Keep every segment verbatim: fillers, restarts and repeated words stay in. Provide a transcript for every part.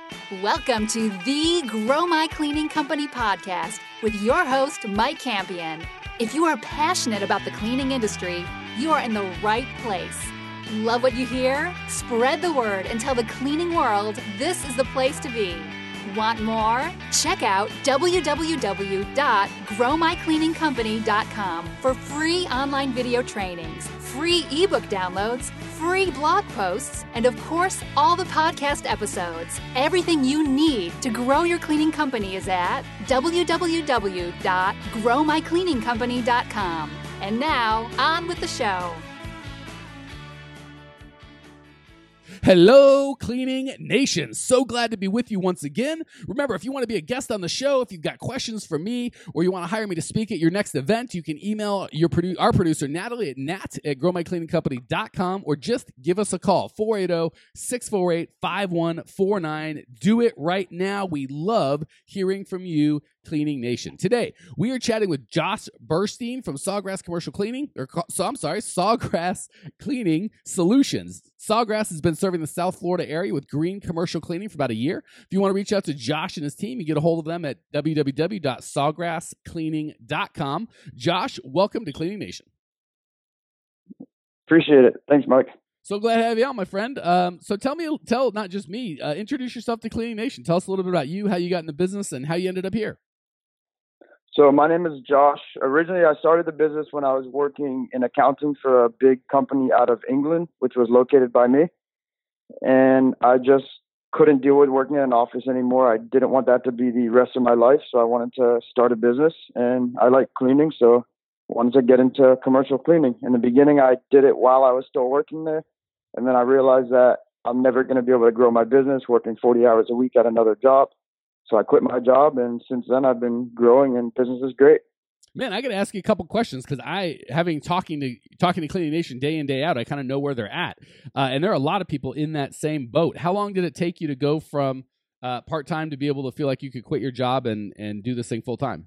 Welcome to the Grow My Cleaning Company podcast with your host, Mike Campion. If you are passionate about the cleaning industry, you are in the right place. Love what you hear? Spread the word and tell the cleaning world this is the place to be. Want more? Check out w w w dot grow my cleaning company dot com for free online video trainings, free ebook downloads, free blog posts, and of course, all the podcast episodes. Everything you need to grow your cleaning company is at w w w dot grow my cleaning company dot com. And now, on with the show. Hello, Cleaning Nation. So glad to be with you once again. Remember, if you want to be a guest on the show, if you've got questions for me, or you want to hire me to speak at your next event, you can email your produ- our producer, Natalie, at nat at grow my cleaning company dot com, or just give us a call, four eight zero, six four eight, five one four nine. Do it right now. We love hearing from you, Cleaning Nation. Today, we are chatting with Josh Burstein from Sawgrass Commercial Cleaning, or so I'm sorry, Sawgrass Cleaning Solutions. Sawgrass has been serving the South Florida area with green commercial cleaning for about a year. If you want to reach out to Josh and his team, you get a hold of them at w w w dot sawgrass cleaning dot com. Josh, welcome to Cleaning Nation. Appreciate it. Thanks, Mike. So glad to have you on, my friend. Um, so tell me, tell not just me, uh, introduce yourself to Cleaning Nation. Tell us a little bit about you, how you got in the business, and how you ended up here. So my name is Josh. Originally, I started the business when I was working in accounting for a big company out of England, which was located by me. And I just couldn't deal with working in an office anymore. I didn't want that to be the rest of my life. So I wanted to start a business, and I like cleaning. So I wanted to get into commercial cleaning. In the beginning, I did it while I was still working there. And then I realized that I'm never going to be able to grow my business working forty hours a week at another job. So I quit my job, and since then I've been growing, and business is great. Man, I got to ask you a couple questions because I, having talking to talking to Cleaning Nation day in day out, I kind of know where they're at, uh, and there are a lot of people in that same boat. How long did it take you to go from uh, part time to be able to feel like you could quit your job and and do this thing full time?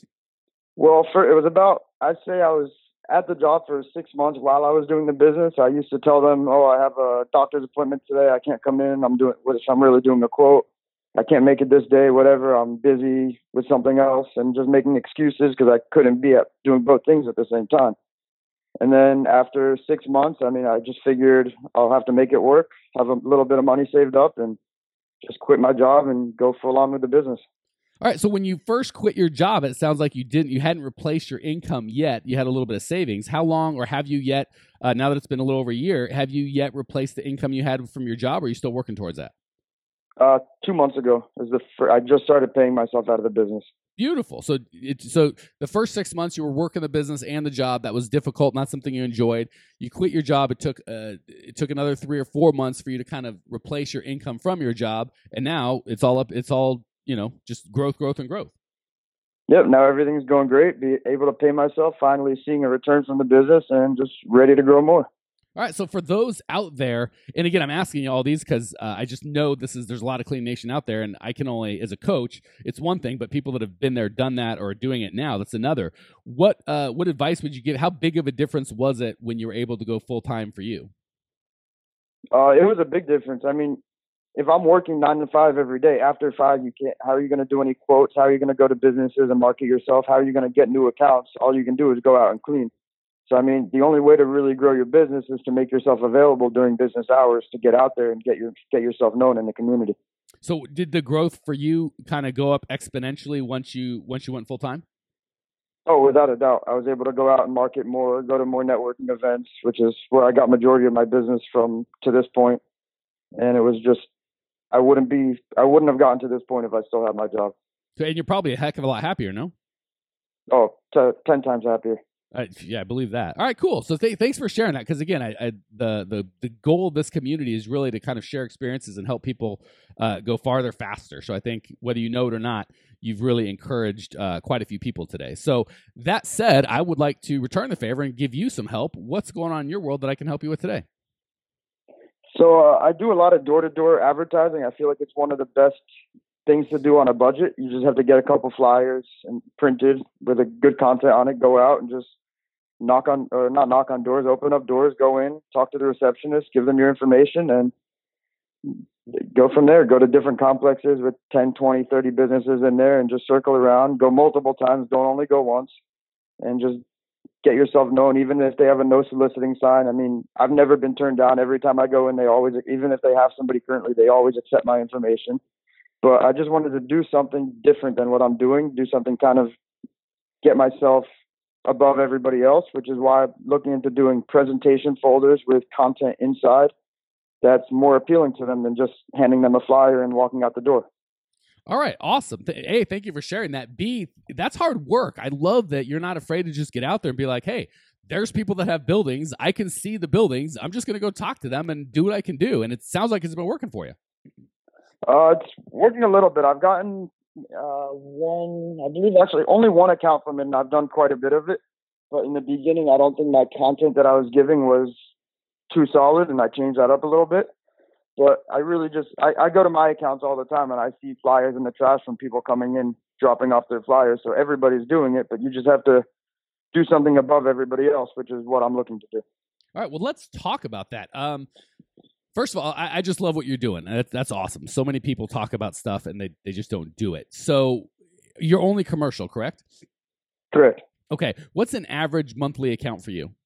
Well, for it was about I'd say I was at the job for six months while I was doing the business. I used to tell them, "Oh, I have a doctor's appointment today. I can't come in. I'm doing I'm really doing a quote. I can't make it this day, whatever. I'm busy with something else," and just making excuses because I couldn't be at doing both things at the same time. And then after six months, I mean, I just figured I'll have to make it work, have a little bit of money saved up, and just quit my job and go full on with the business. All right. So when you first quit your job, it sounds like you didn't, you hadn't replaced your income yet. You had a little bit of savings. How long, or have you yet, uh, now that it's been a little over a year, have you yet replaced the income you had from your job, or are you still working towards that? Uh, two months ago is the fir- I just started paying myself out of the business. Beautiful. So, it, so the first six months you were working the business and the job. That was difficult, not something you enjoyed. You quit your job. It took uh, it took another three or four months for you to kind of replace your income from your job, and now it's all up. It's all you know, just growth, growth, and growth. Yep. Now everything's going great. Be able to pay myself. Finally seeing a return from the business, and just ready to grow more. All right, so for those out there, and again, I'm asking you all these because uh, I just know this is there's a lot of Clean Nation out there, and I can only, as a coach, it's one thing, but people that have been there, done that, or are doing it now, that's another. What uh, what advice would you give? How big of a difference was it when you were able to go full time for you? Uh, it was a big difference. I mean, if I'm working nine to five every day, after five, you can't. How are you going to do any quotes? How are you going to go to businesses and market yourself? How are you going to get new accounts? All you can do is go out and clean. So, I mean, the only way to really grow your business is to make yourself available during business hours to get out there and get your get yourself known in the community. So did the growth for you kind of go up exponentially once you once you went full time? Oh, without a doubt. I was able to go out and market more, go to more networking events, which is where I got majority of my business from to this point. And it was just, I wouldn't be, I wouldn't have gotten to this point if I still had my job. So, and you're probably a heck of a lot happier, no? Oh, t- ten times happier. Uh, yeah, I believe that. All right, cool. So th- thanks for sharing that. Because again, I, I, the the the goal of this community is really to kind of share experiences and help people uh, go farther, faster. So I think whether you know it or not, you've really encouraged uh, quite a few people today. So that said, I would like to return the favor and give you some help. What's going on in your world that I can help you with today? So uh, I do a lot of door-to-door advertising. I feel like it's one of the best things to do on a budget. You just have to get a couple flyers and printed with a good content on it. Go out and just knock on, or not knock on doors, open up doors, go in, talk to the receptionist, give them your information, and go from there, go to different complexes with ten, twenty, thirty businesses in there and just circle around, go multiple times, don't only go once, and just get yourself known, even if they have a no soliciting sign. I mean, I've never been turned down. Every time I go in, they always, even if they have somebody currently, they always accept my information. But I just wanted to do something different than what I'm doing, do something kind of get myself above everybody else, which is why I'm looking into doing presentation folders with content inside that's more appealing to them than just handing them a flyer and walking out the door. All right. Awesome. Th- A, thank you for sharing that. B, that's hard work. I love that you're not afraid to just get out there and be like, hey, there's people that have buildings. I can see the buildings. I'm just going to go talk to them and do what I can do. And it sounds like it's been working for you. Uh, it's working a little bit. I've gotten uh, one, I believe actually only one account from it, and I've done quite a bit of it. But in the beginning, I don't think my content that I was giving was too solid, and I changed that up a little bit. But I really just, I, I go to my accounts all the time and I see flyers in the trash from people coming in, dropping off their flyers. So everybody's doing it, but you just have to do something above everybody else, which is what I'm looking to do. All right. Well, let's talk about that. Um, first of all, I, I just love what you're doing. That's, that's awesome. So many people talk about stuff and they, they just don't do it. So you're only commercial, correct? Correct. Okay. What's an average monthly account for you?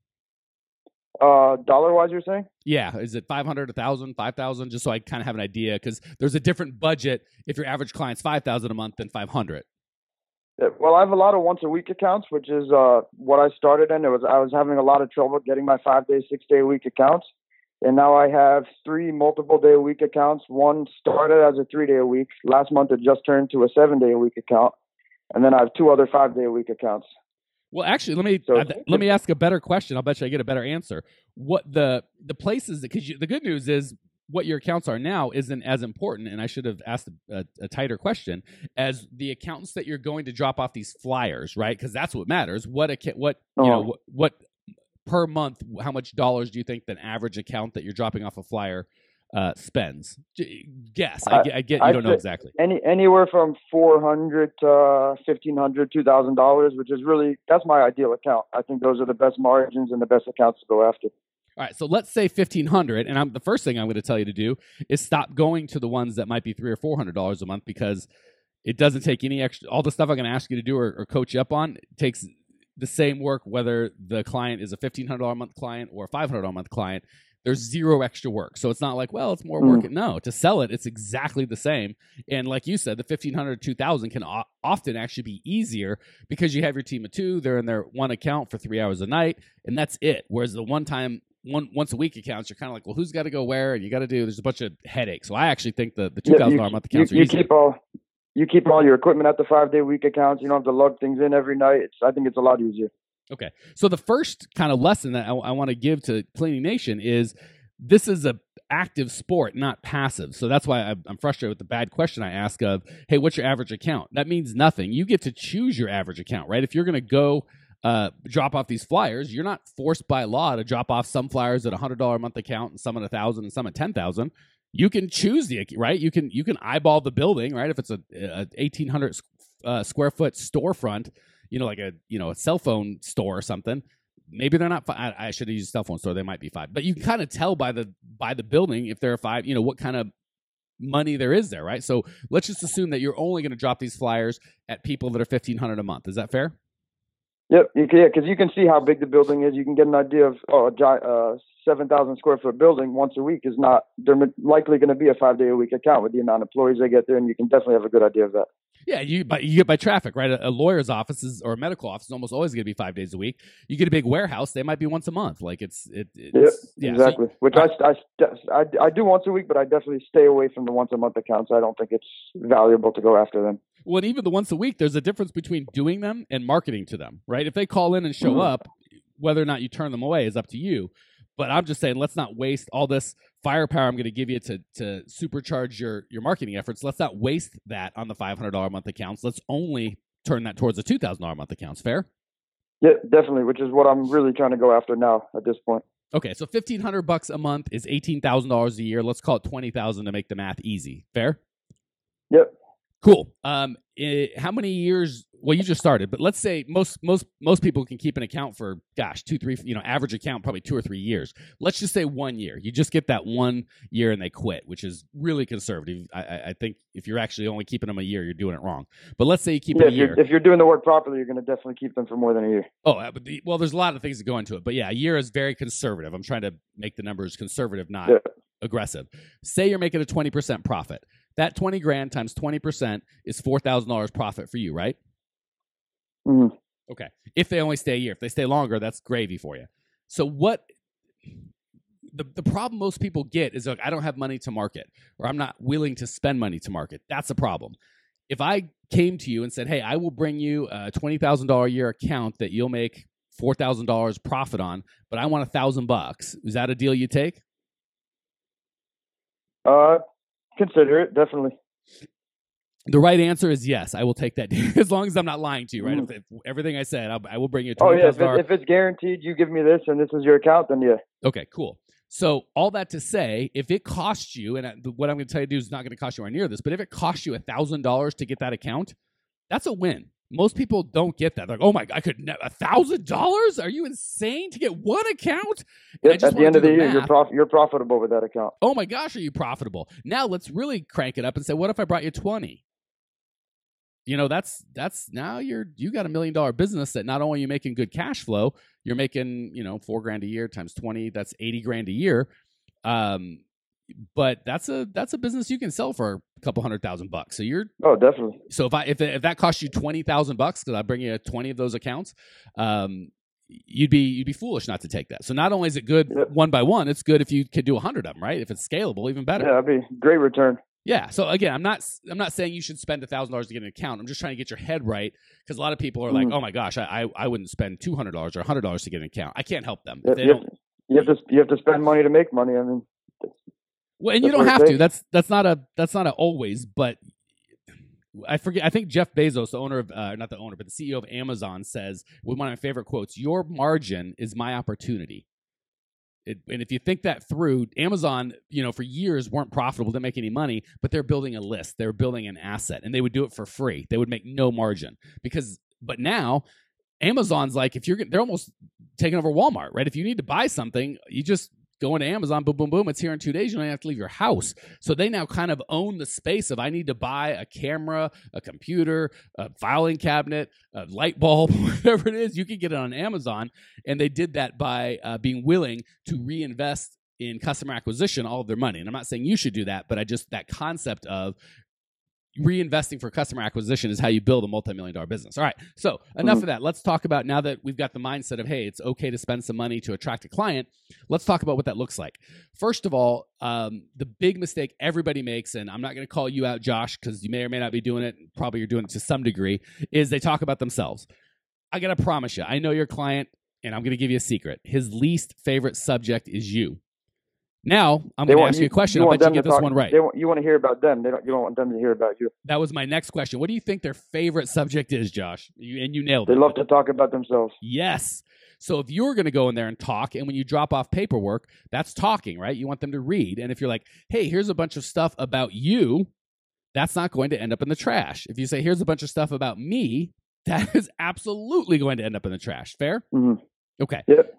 Uh, dollar wise, you're saying? Yeah. Is it five hundred, one thousand, five thousand? Just so I kind of have an idea, because there's a different budget if your average client's five thousand a month than five hundred. Yeah, well, I have a lot of once a week accounts, which is uh, what I started in. It was I was having a lot of trouble getting my five day, six day a week accounts. And now I have three multiple day a week accounts. One started as a three day a week. Last month, it just turned to a seven day a week account. And then I have two other five day a week accounts. Well, actually, let me so, uh, let me ask a better question. I'll bet you I get a better answer. What the the places, because the good news is what your accounts are now isn't as important, and I should have asked a, a, a tighter question, as the accounts that you're going to drop off these flyers, right? Because that's what matters. What a, what you oh. know what, what per month? How much dollars do you think an average account that you're dropping off a flyer Uh, spends? Guess. I, I get you I don't know exactly. Any anywhere from four hundred to fifteen hundred, two thousand dollars, which is really that's my ideal account. I think those are the best margins and the best accounts to go after. All right, so let's say fifteen hundred, and I'm the first thing I'm going to tell you to do is stop going to the ones that might be three or four hundred dollars a month, because it doesn't take any extra. All the stuff I'm going to ask you to do or, or coach you up on takes the same work whether the client is a fifteen hundred dollars a month client or a five hundred dollars a month client. There's zero extra work. So it's not like, well, it's more work. Mm. No, to sell it, it's exactly the same. And like you said, the fifteen hundred, two thousand can o- often actually be easier because you have your team of two. They're in their one account for three hours a night, and that's it. Whereas the one time, one once a week accounts, you're kind of like, well, who's got to go where? And you got to do, there's a bunch of headaches. So I actually think the, the two thousand dollars yeah, a month accounts you, are you easy. Keep all, you keep all your equipment at the five-day week accounts. You don't have to lug things in every night. It's, I think it's a lot easier. Okay. So the first kind of lesson that I, I want to give to Cleaning Nation is, this is a active sport, not passive. So that's why I'm frustrated with the bad question I ask of, hey, what's your average account? That means nothing. You get to choose your average account, right? If you're going to go uh, drop off these flyers, you're not forced by law to drop off some flyers at a one hundred dollars a month account and some at one thousand dollars and some at ten thousand dollars. You can choose the, right? You can you can eyeball the building, right? If it's a, a eighteen hundred uh, square foot storefront, you know, like a, you know, a cell phone store or something, maybe they're not five. I should have used a cell phone store. They might be five. But you can kind of tell by the by the building if there are five, you know, what kind of money there is there, right? So let's just assume that you're only going to drop these flyers at people that are fifteen hundred dollars a month. Is that fair? Yep. You can, yeah, because you can see how big the building is. You can get an idea of, oh, a uh, seven thousand square foot building once a week is not, they're likely going to be a five day a week account with the amount of employees they get there, and you can definitely have a good idea of that. Yeah, you but you get by traffic, right? A, a lawyer's office is, or a medical office is almost always going to be five days a week. You get a big warehouse, they might be once a month. Like it's, it, it's yep, yeah, exactly. So, Which I, I, I, I do once a week, but I definitely stay away from the once a month accounts. I don't think it's valuable to go after them. Well, and even the once a week, there's a difference between doing them and marketing to them, right? If they call in and show mm-hmm. up, whether or not you turn them away is up to you. But I'm just saying, let's not waste all this firepower I'm going to give you to to supercharge your, your marketing efforts. Let's not waste that on the five hundred dollars a month accounts. Let's only turn that towards the two thousand dollars a month accounts. Fair? Yeah, definitely, which is what I'm really trying to go after now at this point. Okay, so fifteen hundred bucks a month is eighteen thousand dollars a year. Let's call it twenty thousand to make the math easy. Fair? Yep. Cool. Um, it, how many years well, you just started, but let's say most most most people can keep an account for, gosh, two, three, you know, average account probably two or three years. Let's just say one year. You just get that one year and they quit, which is really conservative. I, I think if you're actually only keeping them a year, you're doing it wrong. But let's say you keep yeah, it a if year. You're, if you're doing the work properly, you're going to definitely keep them for more than a year. Oh, uh, but the, well, there's a lot of things that go into it, but yeah, a year is very conservative. I'm trying to make the numbers conservative, not Yeah. aggressive. Say you're making a twenty percent profit. That twenty grand times twenty percent is four thousand dollars profit for you, right? Mm-hmm. Okay. If they only stay a year. If they stay longer, that's gravy for you. So what the the problem most people get is, like, I don't have money to market, or I'm not willing to spend money to market. That's a problem. If I came to you and said, hey, I will bring you a twenty thousand dollars a year account that you'll make four thousand dollars profit on, but I want a thousand bucks. Is that a deal you take? Uh, consider it, definitely. The right answer is yes. I will take that deal as long as I'm not lying to you, right? Mm. If, if everything I said, I'll, I will bring you a Oh twenty yeah, if, thousand it, dollars. if it's guaranteed, you give me this and this is your account, then yeah. Okay, cool. So all that to say, if it costs you, and I, what I'm going to tell you to do is not going to cost you anywhere near this, but if it costs you one thousand dollars to get that account, that's a win. Most people don't get that. They're like, oh my God, I could ne- one thousand dollars? Are you insane to get one account? Yep, at the end of the, the year, math. you're, prof- you're profitable with that account. Oh my gosh, are you profitable? Now let's really crank it up and say, what if I brought you twenty? You know, that's that's now you're you got a million dollar business that not only are you making good cash flow, you're making, you know, four grand a year times twenty, that's eighty grand a year. Um, but that's a that's a business you can sell for a couple hundred thousand bucks. So you're oh definitely. So if I if if that costs you twenty thousand bucks, because I bring you twenty of those accounts, um, you'd be you'd be foolish not to take that. So not only is it good yep. one by one, it's good if you could do a hundred of them, right? If it's scalable, even better. Yeah, that'd be great return. Yeah. So again, I'm not I'm not saying you should spend a thousand dollars to get an account. I'm just trying to get your head right, because a lot of people are like, mm. oh my gosh, I, I I wouldn't spend two hundred dollars or a hundred dollars to get an account. I can't help them. Yep, They you, don't, have to, you have to you have to spend money to make money. I mean, well, and you don't have to. That's that's not a that's not a always. But I forget. I think Jeff Bezos, the owner of uh, not the owner, but the C E O of Amazon, says with one of my favorite quotes: "Your margin is my opportunity." It, and if you think that through, Amazon, you know, for years weren't profitable, didn't make any money, but they're building a list, they're building an asset, and they would do it for free. They would make no margin because, but now Amazon's like, if you're, they're almost taking over Walmart, right? If you need to buy something, you just go into Amazon, boom, boom, boom, it's here in two days. You don't have to leave your house. So they now kind of own the space of, I need to buy a camera, a computer, a filing cabinet, a light bulb, whatever it is, you can get it on Amazon. And they did that by uh, being willing to reinvest in customer acquisition all of their money. And I'm not saying you should do that, but I just, that concept of reinvesting for customer acquisition is how you build a multi-million dollar business. All right. So enough mm-hmm. of that. Let's talk about, now that we've got the mindset of, hey, it's okay to spend some money to attract a client, let's talk about what that looks like. First of all, um, the big mistake everybody makes, and I'm not going to call you out, Josh, because you may or may not be doing it, probably you're doing it to some degree, is they talk about themselves. I got to promise you, I know your client, and I'm going to give you a secret. His least favorite subject is you. Now, I'm going to ask you a question. I bet you get this one right. They want, you want to hear about them. They don't. You don't want them to hear about you. That was my next question. What do you think their favorite subject is, Josh? You, and you nailed they it. They love to talk about themselves. Yes. So if you're going to go in there and talk, and when you drop off paperwork, that's talking, right? You want them to read. And if you're like, hey, here's a bunch of stuff about you, that's not going to end up in the trash. If you say, here's a bunch of stuff about me, that is absolutely going to end up in the trash. Fair? Mm-hmm. Okay. Yep.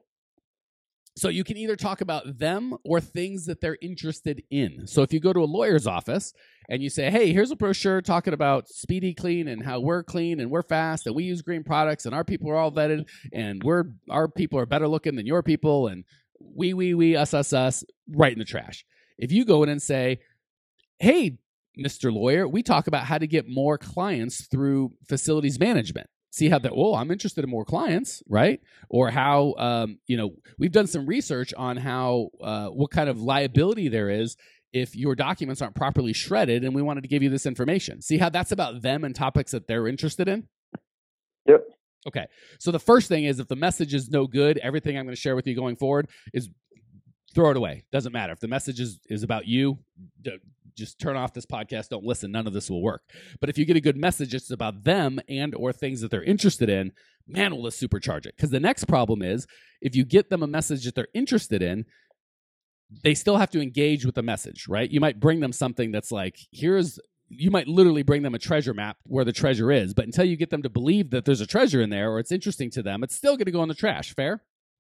So you can either talk about them or things that they're interested in. So if you go to a lawyer's office and you say, hey, here's a brochure talking about Speedy Clean and how we're clean and we're fast and we use green products and our people are all vetted and we're our people are better looking than your people and we, we, we, us, us, us, right in the trash. If you go in and say, hey, Mister Lawyer, we talk about how to get more clients through facilities management. See how that, oh, I'm interested in more clients, right? Or how, um, you know, we've done some research on how, uh, what kind of liability there is if your documents aren't properly shredded, and we wanted to give you this information. See how that's about them and topics that they're interested in? Yep. Okay. So the first thing is, if the message is no good, everything I'm going to share with you going forward is throw it away. Doesn't matter. If the message is, is about you, d- just turn off this podcast. Don't listen. None of this will work. But if you get a good message, it's about them and or things that they're interested in, man, will this supercharge it. Because the next problem is, if you get them a message that they're interested in, they still have to engage with the message, right? You might bring them something that's like, here's you might literally bring them a treasure map where the treasure is, but until you get them to believe that there's a treasure in there or it's interesting to them, it's still going to go in the trash. Fair?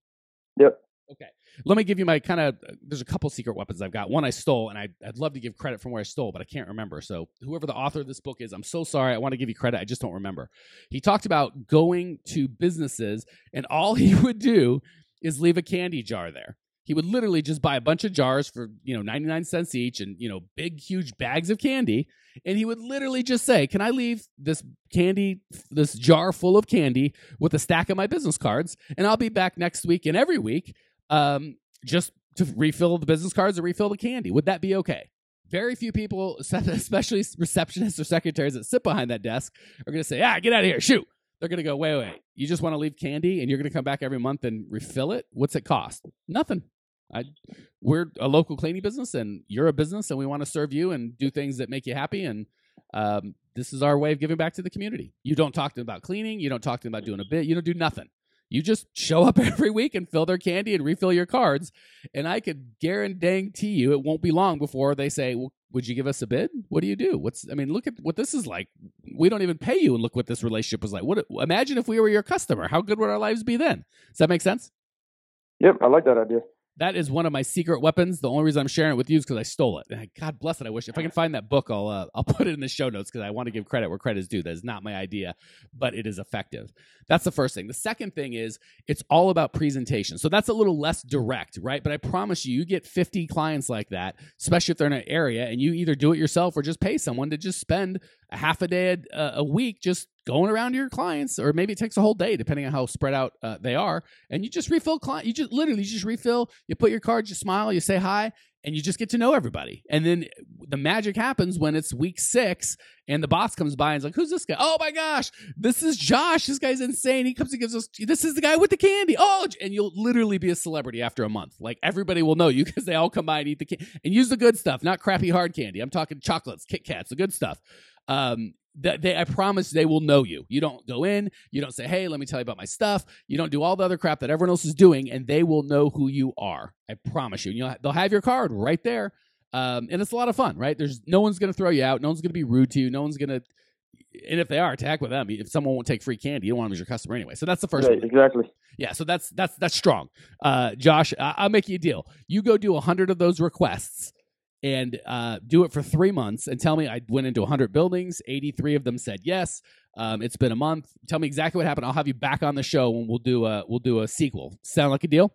Yep. Okay. Let me give you my kind of, there's a couple secret weapons I've got. One I stole, and I, I'd love to give credit from where I stole, but I can't remember. So whoever the author of this book is, I'm so sorry. I want to give you credit. I just don't remember. He talked about going to businesses, and all he would do is leave a candy jar there. He would literally just buy a bunch of jars for, you know, ninety-nine cents each and, you know, big, huge bags of candy. And he would literally just say, can I leave this candy, this jar full of candy with a stack of my business cards? And I'll be back next week and every week um, just to refill the business cards or refill the candy. Would that be okay? Very few people, especially receptionists or secretaries that sit behind that desk, are going to say, ah, get out of here, shoot. They're going to go, wait, wait, you just want to leave candy and you're going to come back every month and refill it? What's it cost? Nothing. I, we're a local cleaning business and you're a business and we want to serve you and do things that make you happy. And um, this is our way of giving back to the community. You don't talk to them about cleaning. You don't talk to them about doing a bit. You don't do nothing. You just show up every week and fill their candy and refill your cards. And I could guarantee you it won't be long before they say, well, would you give us a bid? What do you do? What's, I mean, look at what this is like. We don't even pay you and look what this relationship was like. What, imagine if we were your customer. How good would our lives be then? Does that make sense? Yep. I like that idea. That is one of my secret weapons. The only reason I'm sharing it with you is because I stole it. And God bless it. I wish if I can find that book, I'll uh, I'll put it in the show notes because I want to give credit where credit is due. That is not my idea, but it is effective. That's the first thing. The second thing is it's all about presentation. So that's a little less direct, right? But I promise you, you get fifty clients like that, especially if they're in an area, and you either do it yourself or just pay someone to just spend a half a day a, a week just going around to your clients, or maybe it takes a whole day, depending on how spread out uh, they are. And you just refill client. You just literally you just refill. You put your card, you smile, you say hi, and you just get to know everybody. And then the magic happens when it's week six, and the boss comes by and is like, "Who's this guy? Oh my gosh, this is Josh. This guy's insane. He comes and gives us. This is the guy with the candy. Oh!" And you'll literally be a celebrity after a month. Like everybody will know you because they all come by and eat the candy and use the good stuff, not crappy hard candy. I'm talking chocolates, Kit Kats, the good stuff. Um, That they, I promise they will know you. You don't go in, you don't say, hey, let me tell you about my stuff. You don't do all the other crap that everyone else is doing, and they will know who you are. I promise you. And you'll, they'll have your card right there. Um, and it's a lot of fun, right? There's no one's going to throw you out. No one's going to be rude to you. No one's going to, and if they are, attack with them. If someone won't take free candy, you don't want them as your customer anyway. So that's the first right, one. Exactly. Yeah, so that's that's that's strong. Uh, Josh, I- I'll make you a deal. You go do one hundred of those requests and uh, do it for three months and tell me I went into one hundred buildings, eighty-three of them said yes. Um, it's been a month. Tell me exactly what happened. I'll have you back on the show and we'll do a, we'll do a sequel. Sound like a deal?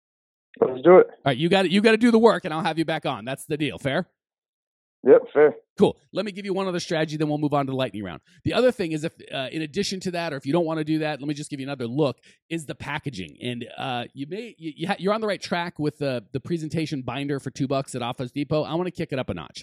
Let's do it. All right, you got you got to do the work and I'll have you back on. That's the deal. Fair? Yep, fair. Cool. Let me give you one other strategy, then we'll move on to the lightning round. The other thing is, if uh, in addition to that, or if you don't want to do that, let me just give you another look, is the packaging. And uh, you may you, you ha- you're on the right track with the the presentation binder for two bucks at Office Depot. I want to kick it up a notch.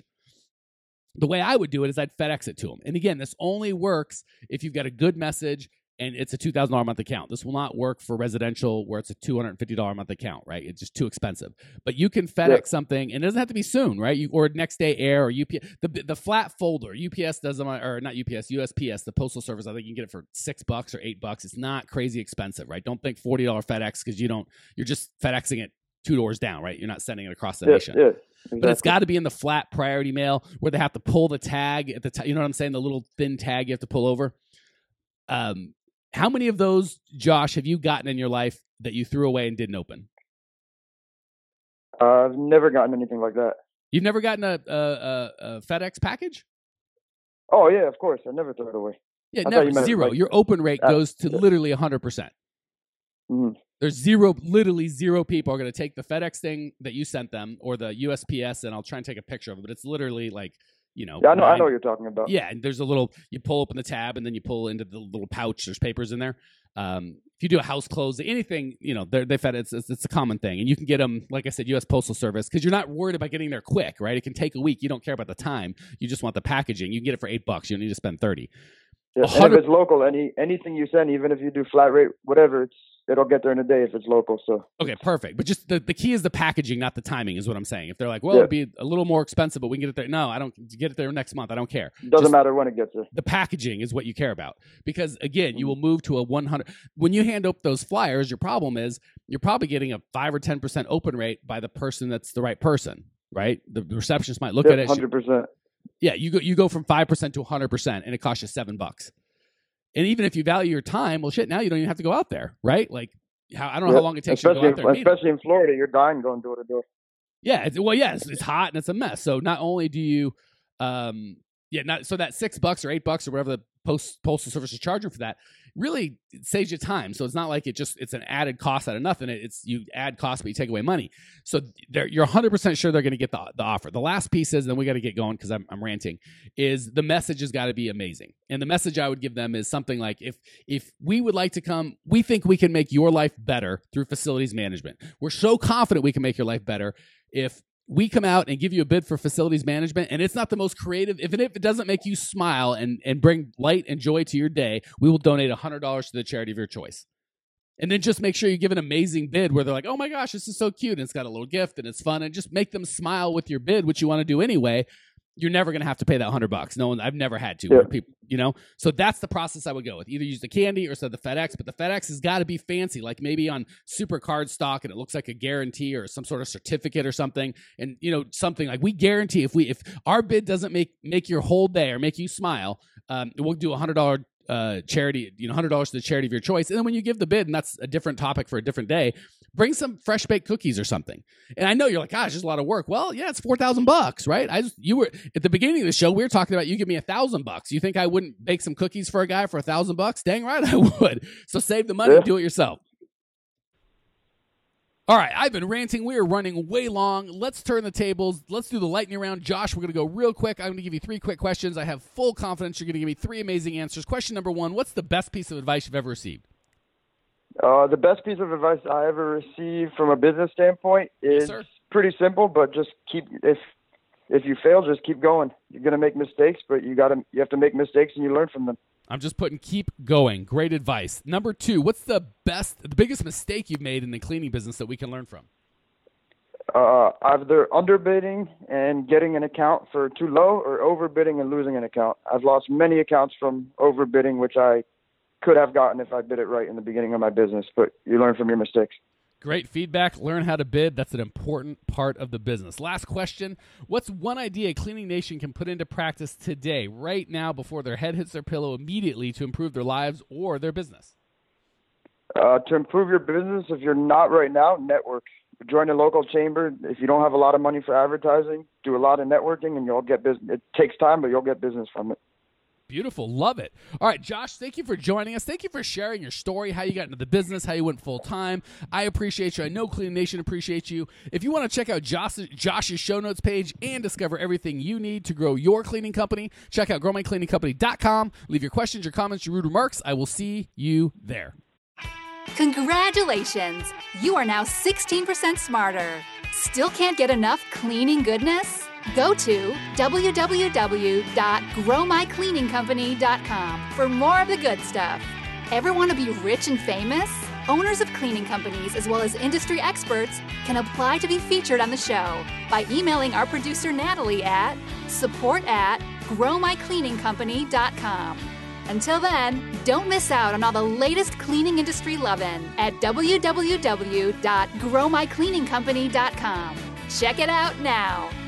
The way I would do it is I'd FedEx it to them. And again, this only works if you've got a good message and it's a two thousand dollars a month account. This will not work for residential where it's a two hundred fifty dollars a month account, right? It's just too expensive. But you can FedEx yep. something, and it doesn't have to be soon, right? You, or next day air or U P S. The, the flat folder, U P S does them, or not U P S, U S P S, the Postal Service, I think you can get it for six bucks or eight bucks. It's not crazy expensive, right? Don't think forty dollars FedEx because you don't, you're just FedExing it two doors down, right? You're not sending it across the yeah, nation. Yeah, exactly. But it's got to be in the flat priority mail where they have to pull the tag at the t- you know what I'm saying? The little thin tag you have to pull over. Um, How many of those, Josh, have you gotten in your life that you threw away and didn't open? Uh, I've never gotten anything like that. You've never gotten a, a, a, a FedEx package? Oh, yeah, of course. I never throw it away. Yeah, I never. you Zero. like, your open rate uh, goes to yeah. literally one hundred percent. Mm-hmm. There's zero, literally zero people are going to take the FedEx thing that you sent them or the U S P S, and I'll try and take a picture of it, but it's literally like, you know. Yeah, I know, nine, I know what you're talking about. Yeah, and there's a little, you pull open the tab and then you pull into the little pouch. There's papers in there. Um, if you do a house close, anything, you know, they're, they fed it's, it's it's a common thing, and you can get them, like I said, U S Postal Service, because you're not worried about getting there quick, right? It can take a week. You don't care about the time. You just want the packaging. You can get it for eight bucks. You don't need to spend thirty. Yeah, and if it's local, any anything you send, even if you do flat rate, whatever, it's it'll get there in a day if it's local. So okay, perfect. But just the, the key is the packaging, not the timing, is what I'm saying. If they're like, well, yeah. it'd be a little more expensive, but we can get it there. No, I don't get it there next month. I don't care. It doesn't just, matter when it gets there. The packaging is what you care about, because again, mm-hmm. you will move to a one hundred. When you hand up those flyers, your problem is you're probably getting a five or ten percent open rate by the person that's the right person, right? The receptionist might look yeah, at it. one hundred percent. Yeah, you go you go from five percent to one hundred percent, and it costs you seven bucks. And even if you value your time, well, shit, now you don't even have to go out there, right? Like, how, I don't know yeah. how long it takes especially, you to go out there. Especially in Florida, you're dying going door to door. Yeah, it's, well, yeah, it's, it's hot and it's a mess. So not only do you, um, yeah, not so that six bucks or eight bucks or whatever the post postal service is charging for that really saves you time. So it's not like it just it's an added cost out of nothing. It's you add cost but you take away money. So you're one hundred percent sure they're going to get the the offer. The last piece is, and then we got to get going because I'm I'm ranting, is the message has got to be amazing. And the message I would give them is something like, if if we would like to come, we think we can make your life better through facilities management. We're so confident we can make your life better if we come out and give you a bid for facilities management, and it's not the most creative. If it, if it doesn't make you smile and, and bring light and joy to your day, we will donate one hundred dollars to the charity of your choice. And then just make sure you give an amazing bid where they're like, oh my gosh, this is so cute, and it's got a little gift, and it's fun, and just make them smile with your bid, which you want to do anyway. You're never going to have to pay that one hundred bucks. No one, I've never had to. Yeah. Where people, you know, so that's the process I would go with. Either use the candy or send the FedEx, but the FedEx has got to be fancy, like maybe on super card stock, and it looks like a guarantee or some sort of certificate or something. And you know, something like, we guarantee if we if our bid doesn't make make your whole day or make you smile, um, we'll do a hundred dollar uh charity, you know, hundred dollars to the charity of your choice. And then when you give the bid, and that's a different topic for a different day, bring some fresh baked cookies or something. And I know you're like, gosh, there's a lot of work. Well, yeah, it's four thousand bucks, right? I just, you were at the beginning of the show, we were talking about you give me a thousand bucks. You think I wouldn't bake some cookies for a guy for a thousand bucks? Dang right I would. So save the money Yeah. and do it yourself. All right, I've been ranting. We are running way long. Let's turn the tables. Let's do the lightning round. Josh, we're going to go real quick. I'm going to give you three quick questions. I have full confidence you're going to give me three amazing answers. Question number one, what's the best piece of advice you've ever received? Uh, the best piece of advice I ever received from a business standpoint is Yes, pretty simple, but just keep if if you fail, just keep going. You're gonna make mistakes, but you gotta you have to make mistakes and you learn from them. I'm just putting keep going. Great advice. Number two, what's the best, the biggest mistake you've made in the cleaning business that we can learn from? Uh, either underbidding and getting an account for too low, or overbidding and losing an account. I've lost many accounts from overbidding, which I could have gotten if I bid it right in the beginning of my business, but you learn from your mistakes. Great feedback. Learn how to bid. That's an important part of the business. Last question. What's one idea Cleaning Nation can put into practice today, right now, before their head hits their pillow immediately to improve their lives or their business? Uh, to improve your business, if you're not right now, network. Join a local chamber. If you don't have a lot of money for advertising, do a lot of networking and you'll get business. It takes time, but you'll get business from it. Beautiful. Love it. All right, Josh, thank you for joining us. Thank you for sharing your story, how you got into the business, how you went full-time. I appreciate you. I know Cleaning Nation appreciates you. If you want to check out Josh, Josh's show notes page and discover everything you need to grow your cleaning company, check out grow my cleaning company dot com. Leave your questions, your comments, your rude remarks. I will see you there. Congratulations! You are now sixteen percent smarter. Still can't get enough cleaning goodness? Go to w w w dot grow my cleaning company dot com for more of the good stuff. Ever want to be rich and famous? Owners of cleaning companies, as well as industry experts, can apply to be featured on the show by emailing our producer Natalie at support at grow my cleaning company dot com. Until then, don't miss out on all the latest cleaning industry lovin' at w w w dot grow my cleaning company dot com. Check it out now.